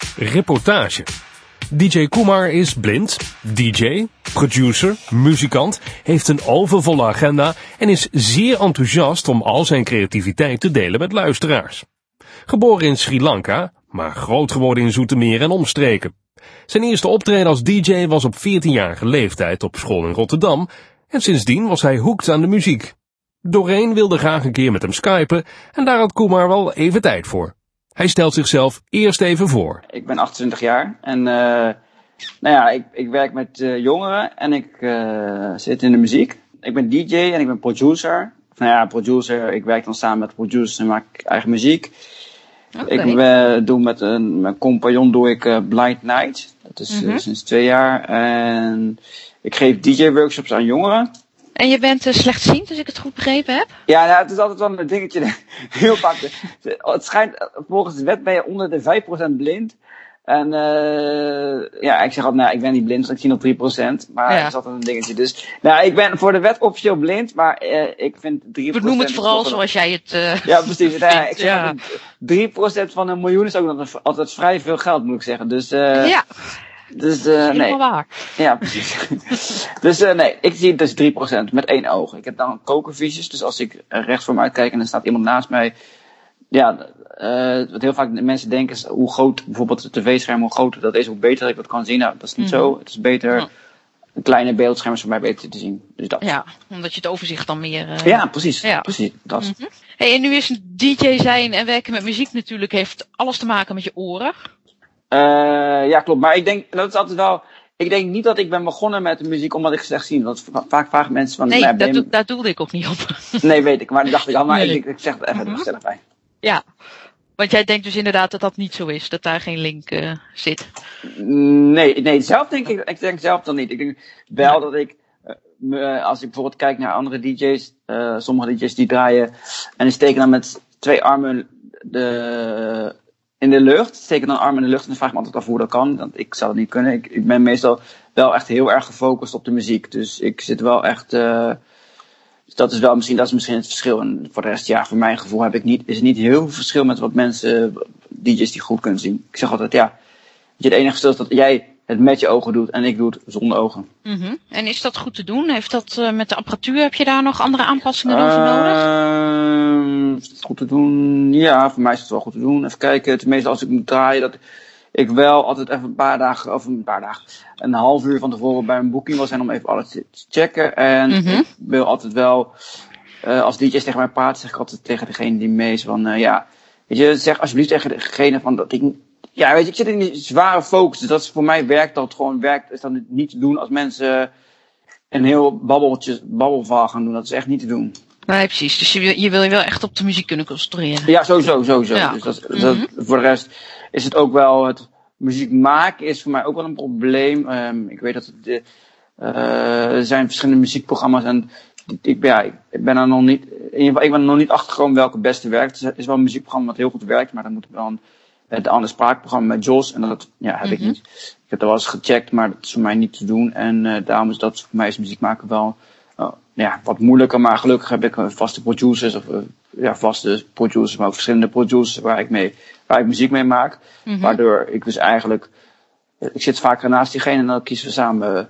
Reportage. DJ Kumar is blind, DJ, producer, muzikant, heeft een overvolle agenda en is zeer enthousiast om al zijn creativiteit te delen met luisteraars. Geboren in Sri Lanka, maar groot geworden in Zoetermeer en omstreken. Zijn eerste optreden als DJ was op 14-jarige leeftijd op school in Rotterdam en sindsdien was hij hooked aan de muziek. Doreen wilde graag een keer met hem skypen en daar had Kumar wel even tijd voor. Hij stelt zichzelf eerst even voor. Ik ben 28 jaar en ik werk met jongeren en ik zit in de muziek. Ik ben DJ en ik ben producer. Producer, ik werk dan samen met producers en maak eigen muziek. Okay. Ik doe met mijn compagnon Blind Night. Dat is sinds 2 jaar. En ik geef DJ-workshops aan jongeren. En je bent slechtziend, als ik het goed begrepen heb? Ja, het is altijd wel een dingetje. Heel vaak. Het schijnt, volgens de wet ben je onder de 5% blind. En ik zeg altijd, ik ben niet blind, dus ik zie nog 3%. Maar dat is altijd een dingetje. Dus ik ben voor de wet officieel blind, maar ik vind 3%... Benoem het vooral zoals jij het Ja, precies. Ik zeg 3% van 1 miljoen is ook nog altijd vrij veel geld, moet ik zeggen. Dus... Dus helemaal waar. Ja, precies. Dus ik zie dus 3% met 1 oog. Ik heb dan kokervisies, dus als ik rechts voor me uitkijk en er staat iemand naast mij. Ja, wat heel vaak mensen denken is hoe groot bijvoorbeeld het tv-scherm, hoe groter dat is, hoe beter ik dat kan zien. Nou, dat is niet zo. Het is beter, een kleine beeldscherm is voor mij beter te zien. Dus dat. Ja, omdat je het overzicht dan meer... Ja, precies. Ja. Precies, dat. Hey, en nu is een DJ zijn en werken met muziek natuurlijk, heeft alles te maken met je oren. Ja, klopt. Maar ik denk, dat is altijd wel... Ik denk niet dat ik ben begonnen met de muziek omdat ik slecht zie. Want vaak vragen mensen van... Nee, daar doelde ik ook niet op. Nee, weet ik. Maar dat dacht ik al. Maar ik zeg het even gezellig bij. Ja. Want jij denkt dus inderdaad dat dat niet zo is. Dat daar geen link zit. Nee, zelf denk ik... Ik denk zelf dan niet. Ik denk wel dat ik... als ik bijvoorbeeld kijk naar andere DJ's... sommige DJ's die draaien... En die steken dan met 2 armen... in de lucht, steken dan armen in de lucht en dan vraag ik me altijd af hoe dat kan. Want ik zou dat niet kunnen. Ik ben meestal wel echt heel erg gefocust op de muziek. Dus ik zit wel echt... Dus dat is misschien het verschil. En voor de rest, ja, voor mijn gevoel is er niet heel veel verschil met wat mensen, DJ's die goed kunnen zien. Ik zeg altijd, het enige verschil is dat jij het met je ogen doet en ik doe het zonder ogen. Mm-hmm. En is dat goed te doen? Heeft dat met de apparatuur, heb je daar nog andere aanpassingen over nodig? Is het goed te doen? Ja, voor mij is het wel goed te doen. Even kijken, tenminste als ik moet draaien, dat ik wel altijd even een half uur van tevoren bij een boeking wil zijn om even alles te checken. En ik wil altijd wel, als DJ's tegen mij praten, zeg ik altijd tegen degene die mee is van, weet je, zeg alsjeblieft tegen degene van dat ik... Ja, weet je, ik zit in die zware focus. Dus dat is voor mij werkt, is dan niet te doen als mensen een heel babbelverhaal gaan doen. Dat is echt niet te doen. Nee, precies. Dus je wil je wel echt op de muziek kunnen concentreren. Ja, sowieso. Ja. Dus voor de rest is het ook wel, het muziek maken is voor mij ook wel een probleem. Ik weet dat er zijn verschillende muziekprogramma's en ik ben er nog niet, in ieder geval, ik ben er nog niet achtergekomen welke het beste werkt. Het is wel een muziekprogramma wat heel goed werkt, maar dan moet ik wel het andere spraakprogramma met Jos. En dat heb ik niet. Ik heb dat wel eens gecheckt, maar dat is voor mij niet te doen. En daarom is dat voor mij is muziek maken wel wat moeilijker. Maar gelukkig heb ik vaste producers. Vaste producers, maar ook verschillende producers waar ik muziek mee maak. Waardoor ik dus eigenlijk... Ik zit vaak naast diegene en dan kiezen we samen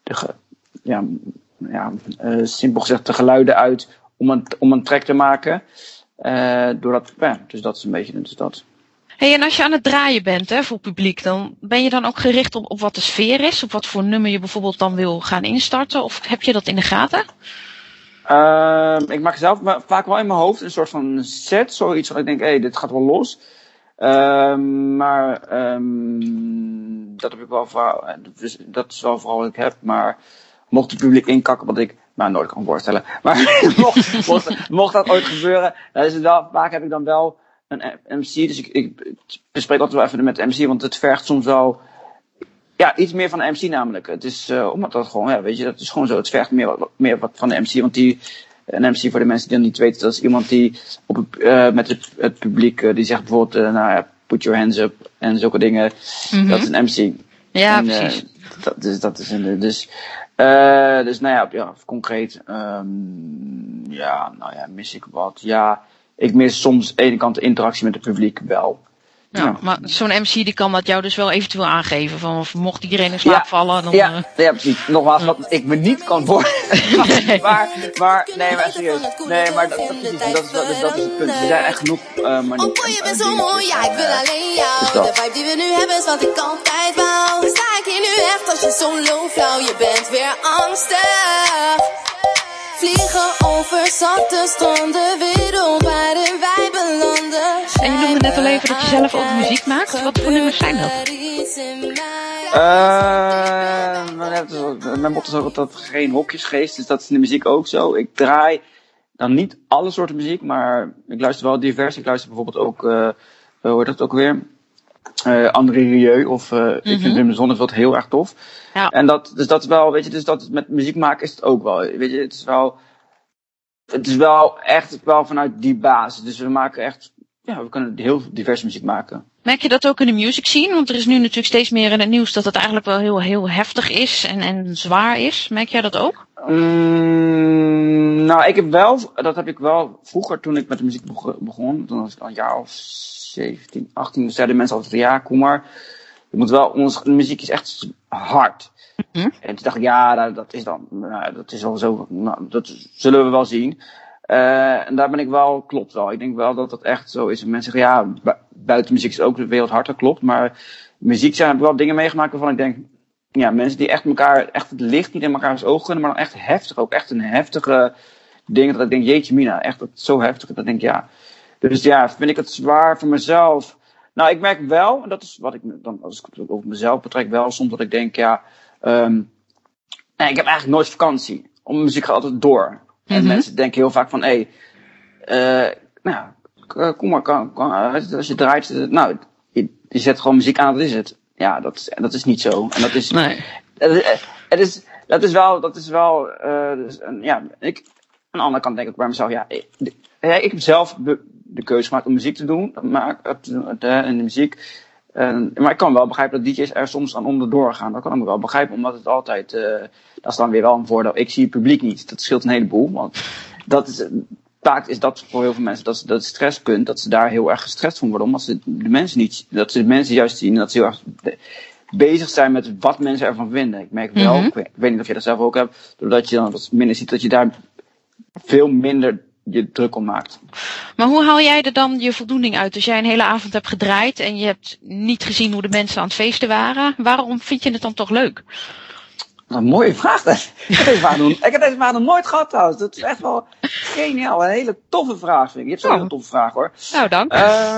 simpel gezegd de geluiden uit om een track te maken. Dus dat is een beetje... Dus dat. Hey, en als je aan het draaien bent voor publiek, dan ben je dan ook gericht op wat de sfeer is? Op wat voor nummer je bijvoorbeeld dan wil gaan instarten? Of heb je dat in de gaten? Ik maak zelf vaak wel in mijn hoofd een soort van set. Zoiets wat ik denk, dit gaat wel los. Dat heb ik wel vooral. Dus dat is wel vooral wat ik heb. Maar mocht het publiek inkakken, wat ik nooit kan voorstellen. Maar mocht dat ooit gebeuren, dan is het wel, vaak heb ik dan wel een MC, dus ik bespreek altijd wel even met de MC, want het vergt soms wel iets meer van de MC namelijk. Het is, omdat dat gewoon, weet je, dat is gewoon zo. Het vergt meer wat van de MC, want een MC voor de mensen die dat niet weten, dat is iemand die met het publiek, die zegt bijvoorbeeld, put your hands up en zulke dingen. Dat is een MC. Ja, en, precies. Dat is concreet, mis ik wat? Ja, ik mis soms aan de ene kant de interactie met het publiek wel. Ja, maar zo'n MC die kan dat jou dus wel eventueel aangeven. Van mocht iedereen in slaap vallen, dan... Ja, precies. Nogmaals, wat ik me niet kan voorstellen. Nee. maar serieus. Nee, maar dat is het punt. Er zijn echt genoeg manieren. Je bent zo mooi, ja, ik wil alleen jou. De vibe die we nu hebben is wat ik altijd wou. Sta ik hier nu echt als je zo low flauw. Je bent weer angstig. Vliegen over zatte stranden, wereld waarin wij belanden. En je noemde net al even dat je zelf ook muziek maakt. Wat voor nummers zijn dat? Mijn motto is ook dat geen hokjesgeest, dus dat is in de muziek ook zo. Ik draai dan niet alle soorten muziek, maar ik luister wel divers. Ik luister bijvoorbeeld ook, hoe heet dat ook weer? André Rieu of ik vind Wim de Sonneveld heel erg tof. Ja. En dat is wel, weet je, dus dat met muziek maken is het ook wel, weet je, het is wel echt wel vanuit die basis. Dus we maken echt, we kunnen heel diverse muziek maken. Merk je dat ook in de music scene? Want er is nu natuurlijk steeds meer in het nieuws dat het eigenlijk wel heel, heel heftig is en zwaar is. Merk jij dat ook? Nou, dat heb ik wel vroeger toen ik met de muziek begon. Toen was ik al een jaar of 17, 18. Dus zeiden mensen altijd, ja, kom maar. Je moet wel, onze muziek is echt hard. En toen dacht ik, dat is wel zo, dat zullen we wel zien. En daar ben ik wel, klopt wel. Ik denk wel dat dat echt zo is. En mensen zeggen, buiten muziek is ook de wereld harder, klopt. Maar muziek heb ik wel dingen meegemaakt waarvan ik denk, mensen die echt echt het licht niet in elkaars ogen kunnen, maar dan echt heftig, ook echt een heftige ding. Dat ik denk, jeetje mina, echt dat zo heftig. Dat ik denk, Dus vind ik het zwaar voor mezelf. Nou, ik merk wel, en dat is wat ik dan, als ik het over mezelf betrek, wel soms dat ik denk, ik heb eigenlijk nooit vakantie. Om muziek gaat altijd door. En mensen denken heel vaak van, kom maar, als je draait, je zet gewoon muziek aan, dat is het. Ja, dat is niet zo. En dat is, nee. Dat is wel, aan de andere kant denk ik bij mezelf, ik heb zelf de keuze gemaakt om muziek te doen, in de muziek. Maar ik kan wel begrijpen dat DJ's er soms aan onderdoor gaan. Dat kan ik wel begrijpen, omdat het altijd, dat is dan weer wel een voordeel. Ik zie het publiek niet. Dat scheelt een heleboel. Want vaak is dat voor heel veel mensen, dat stresspunt, dat ze daar heel erg gestrest van worden. Omdat ze de mensen juist zien, dat ze heel erg bezig zijn met wat mensen ervan vinden. Ik merk wel, ik weet niet of je dat zelf ook hebt, doordat je dan wat minder ziet, dat je daar veel minder je druk om maakt. Maar hoe haal jij er dan je voldoening uit? Als jij een hele avond hebt gedraaid en je hebt niet gezien hoe de mensen aan het feesten waren, waarom vind je het dan toch leuk? Dat is een mooie vraag. Ik heb deze vraag nog nooit gehad trouwens. Dat is echt wel geniaal. Een hele toffe vraag vind ik. Je hebt zo'n hele toffe vraag hoor. Nou, dank.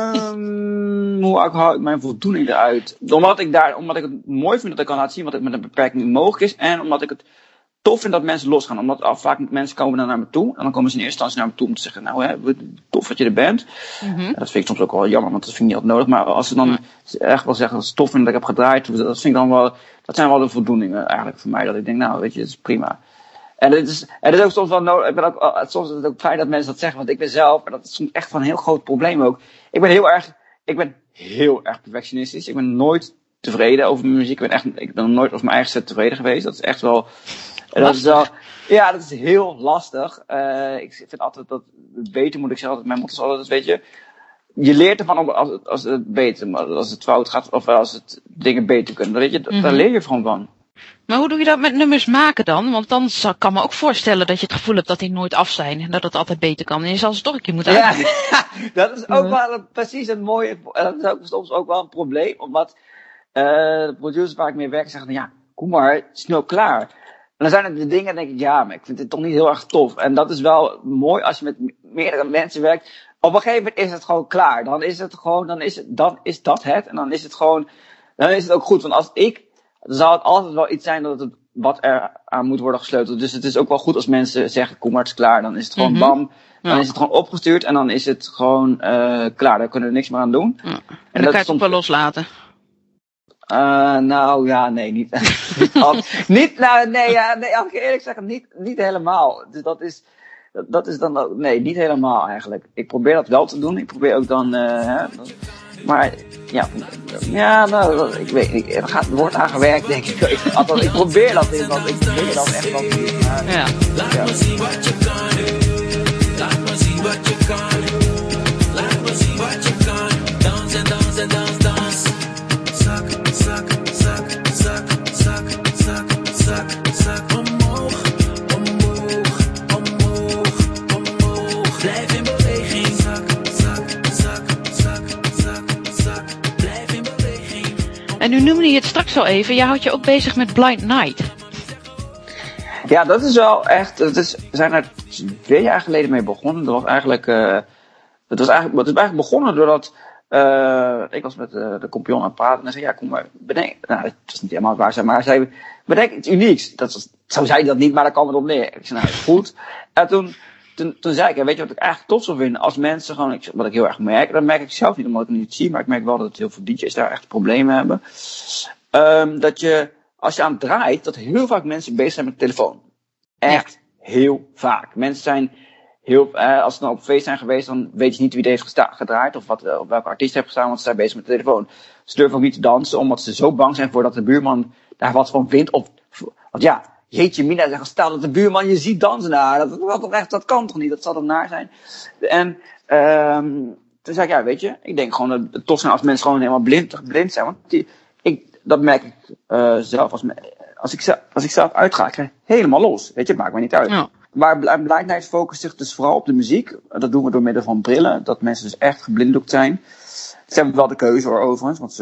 Hoe haal ik mijn voldoening eruit? Omdat ik het mooi vind dat ik kan laten zien wat er met een beperking mogelijk is. En omdat ik het tof vind dat mensen losgaan. Omdat vaak mensen komen dan naar me toe. En dan komen ze in eerste instantie naar me toe om te zeggen, tof dat je er bent. Dat vind ik soms ook wel jammer, want dat vind ik niet altijd nodig. Maar als ze dan echt wel zeggen dat ze tof vinden dat ik heb gedraaid. Dat vind ik dan wel, dat zijn wel de voldoeningen eigenlijk voor mij. Dat ik denk, weet je, dat is prima. En het is ook soms wel nodig. Soms is het ook fijn dat mensen dat zeggen. Want ik ben zelf, en dat is soms echt van een heel groot probleem ook. Ik ben heel erg perfectionistisch. Ik ben nooit tevreden over mijn muziek. Ik ben nooit over mijn eigen set tevreden geweest. Dat is echt wel, dat is heel lastig. Ik vind altijd dat het beter moet ik zeggen. Mijn motto is altijd, weet je leert ervan als het beter, maar als het fout gaat, of als het dingen beter kunnen. Weet je, daar leer je gewoon van. Maar hoe doe je dat met nummers maken dan? Want dan kan me ook voorstellen dat je het gevoel hebt dat die nooit af zijn. En dat het altijd beter kan. En je zal ze toch een keer moeten uitvoeren. Ja, dat is ook wel precies een mooie, dat is ook soms ook wel een probleem. Omdat de producers waar ik mee werk zeggen, kom maar, het is nu al klaar. En dan zijn er de dingen, denk ik, maar ik vind dit toch niet heel erg tof. En dat is wel mooi als je met meerdere mensen werkt. Op een gegeven moment is het gewoon klaar. Dan is dat het. En dan is het gewoon, dan is het ook goed. Want dan zal het altijd wel iets zijn wat er aan moet worden gesleuteld. Dus het is ook wel goed als mensen zeggen, kom maar, het is klaar. Dan is het gewoon bam. Dan is het gewoon opgestuurd en dan is het gewoon klaar. Daar kunnen we niks meer aan doen. Ja. En dan kan je het ook wel loslaten. Nee, niet. Als ik eerlijk zeg, niet helemaal. Dus dat is dan ook, nee, niet helemaal eigenlijk. Ik probeer dat wel te doen. Ik probeer ook dan, maar ik weet niet. Er wordt aan gewerkt, denk ik. Ik probeer dat in, want ik probeer dat echt wel te doen. Laat me zien wat je kan doen. Laat me zien wat je kan doen. Laat me zien wat je kan doen. Dans en dans en dans. noemde je het straks al even. Jij houdt je ook bezig met Blind Night. Ja, dat is wel echt... We zijn er 2 jaar geleden mee begonnen. Dat was eigenlijk... Het is eigenlijk begonnen doordat... ik was met de compagnon aan het praten en hij zei, ja, kom maar, bedenk... Nou, dat is niet helemaal waar, maar hij zei, bedenk iets unieks. Zo zei hij dat niet, maar daar kwam het op neer. Ik zei, nou, goed. En toen zei ik, weet je wat ik eigenlijk tof zou vinden? Als mensen gewoon, wat ik heel erg merk, dat merk ik zelf niet omdat ik het niet zie, maar ik merk wel dat heel veel DJ's daar echt problemen hebben. Dat je, als je aan het draait, dat heel vaak mensen bezig zijn met de telefoon. Echt heel vaak. Mensen zijn... als ze nou op een feest zijn geweest, dan weet je niet wie deze heeft gedraaid of welke artiest heeft gestaan, want ze zijn bezig met de telefoon. Ze durven ook niet te dansen, omdat ze zo bang zijn voor dat de buurman daar wat van vindt. Want ja, jeetje mina, zeggen, stel dat de buurman je ziet dansen. Nou, dat kan toch niet, dat zal toch naar zijn. En toen zei ik, ja, weet je, ik denk gewoon dat het tof zijn als mensen gewoon helemaal blind zijn. Want dat merk ik zelf, als ik zelf uitga, ik krijg helemaal los. Weet je, het maakt me niet uit. Ja. Maar Blind Night focust zich dus vooral op de muziek. Dat doen we door middel van brillen. Dat mensen dus echt geblinddoekt zijn. Ze hebben wel de keuze hoor, overigens.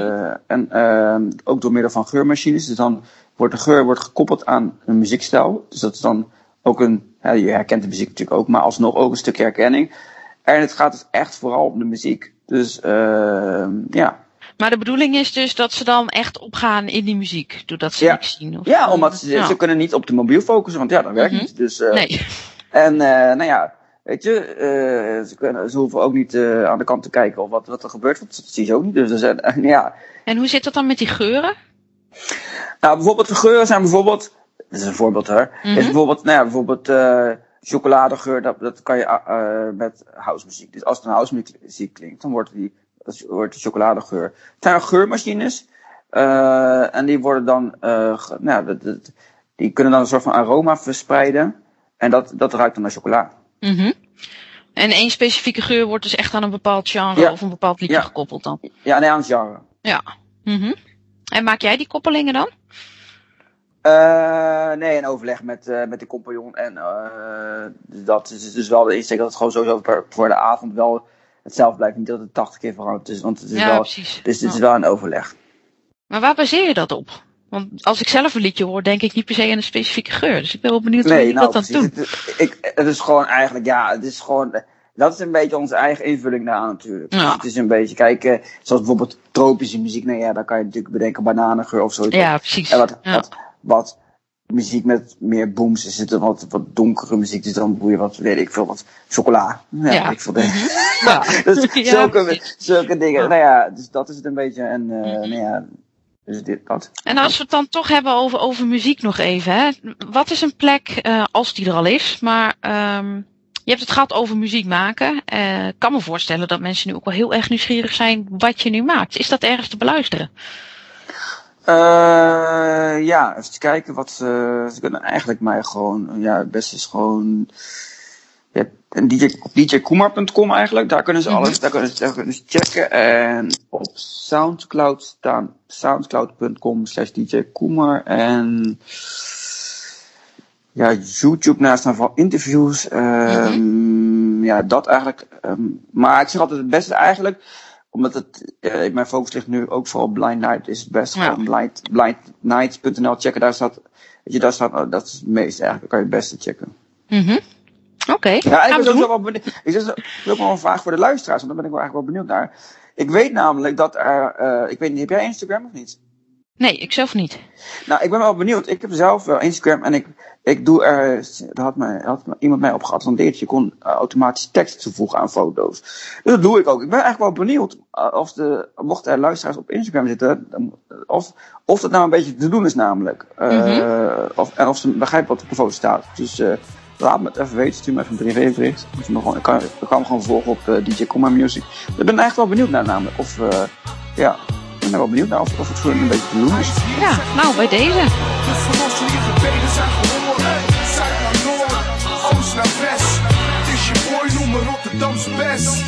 En ook door middel van geurmachines. Dus dan wordt de geur gekoppeld aan een muziekstijl. Dus dat is dan ook je herkent de muziek natuurlijk ook, maar alsnog ook een stukje herkenning. En het gaat dus echt vooral om de muziek. Dus ja. Maar de bedoeling is dus dat ze dan echt opgaan in die muziek, doordat ze niks zien? Of ja, omdat ze kunnen niet op de mobiel focussen, want ja, dat werkt niet. Dus, nee. En nou ja, weet je, ze hoeven ook niet aan de kant te kijken of wat er gebeurt, want dat zie je ook niet. Dus ja. En hoe zit dat dan met die geuren? Nou, bijvoorbeeld de geuren zijn bijvoorbeeld, dit is een voorbeeld hoor, is bijvoorbeeld chocoladegeur, dat kan je met housemuziek. Dus als het een housemuziek klinkt, dan wordt de chocoladegeur. Het zijn geurmachines. En die worden dan, die kunnen dan een soort van aroma verspreiden. En dat ruikt dan naar chocola. Mm-hmm. En één specifieke geur wordt dus echt aan een bepaald genre of een bepaald liedje gekoppeld dan? Ja, nee, aan het genre. Ja. Mm-hmm. En maak jij die koppelingen dan? Nee, in overleg met de compagnon. En dat is dus wel de insteek dat het gewoon sowieso voor de avond wel hetzelfde blijft. Niet dat het 80 keer veranderd is, want het is wel, precies. Dus het is wel een overleg. Maar waar baseer je dat op? Want als ik zelf een liedje hoor, denk ik niet per se aan een specifieke geur. Dus ik ben wel benieuwd hoe je dat dan doet. Het is gewoon eigenlijk, het is gewoon, dat is een beetje onze eigen invulling daaraan natuurlijk. Ja. Het is een beetje, kijk, zoals bijvoorbeeld tropische muziek. Nou ja, daar kan je natuurlijk bedenken bananengeur of zo. Ja, precies. En wat muziek met meer booms is, het wat donkere muziek, dus dan doe je wat chocola. Ja. Ik vond dus zulke dingen. Ja. Nou ja, dus dat is het een beetje. En nou ja, dus dat. En als we het dan toch hebben over muziek nog even, hè. Wat is een plek, als die er al is, maar je hebt het gehad over muziek maken. Ik kan me voorstellen dat mensen nu ook wel heel erg nieuwsgierig zijn wat je nu maakt. Is dat ergens te beluisteren? Ja, even kijken wat ze kunnen eigenlijk mij gewoon, het beste is gewoon, op djkoemar.com eigenlijk, daar kunnen ze alles, daar kunnen ze checken. En op Soundcloud staan, soundcloud.com/djkoemar en YouTube naast staan van interviews, dat eigenlijk, maar ik zeg altijd het beste eigenlijk, omdat mijn focus ligt nu ook vooral op Blind Night, is het best gewoon blindnight.nl checken. Daar staat, dat is het meeste eigenlijk, daar kan je het beste checken. Mm-hmm. Oké. Ja, ik ben ook wel benieuwd. Ik zeg ook wel een vraag voor de luisteraars, want daar ben ik wel eigenlijk wel benieuwd naar. Ik weet namelijk dat ik weet niet, heb jij Instagram of niet? Nee, ik zelf niet. Nou, ik ben wel benieuwd. Ik heb zelf wel Instagram en ik doe er had iemand mij op geattendeerd. Je kon automatisch tekst toevoegen aan foto's. Dus dat doe ik ook. Ik ben eigenlijk wel benieuwd mochten er luisteraars op Instagram zitten, of dat nou een beetje te doen is namelijk. Of ze begrijpen wat op de foto staat. Dus laat me het even weten. Stuur me even een bericht. Ik kan me gewoon volgen op DJ Koemar Music. Ik ben eigenlijk wel benieuwd naar namelijk. Ik ben wel benieuwd naar of het voor een beetje te doen is. Ja, nou bij deze. De verlosselijke benen zijn gehoord. Zuid naar noord, oost naar west. Het is je boy, noem me Rotterdams best.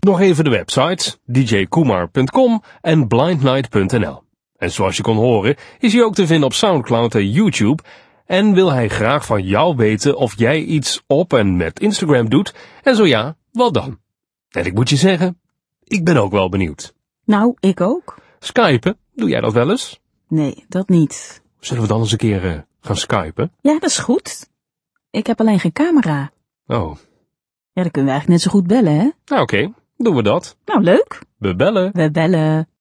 Nog even de websites djkoemar.com en blindnight.nl. En zoals je kon horen is hij ook te vinden op Soundcloud en YouTube. En wil hij graag van jou weten of jij iets op en met Instagram doet. En zo ja, wat dan? En ik moet je zeggen, ik ben ook wel benieuwd. Nou, ik ook. Skypen, doe jij dat wel eens? Nee, dat niet. Zullen we dan eens een keer gaan skypen? Ja, dat is goed. Ik heb alleen geen camera. Oh. Ja, dan kunnen we eigenlijk net zo goed bellen, hè? Nou oké, doen we dat. Nou, leuk. We bellen. We bellen.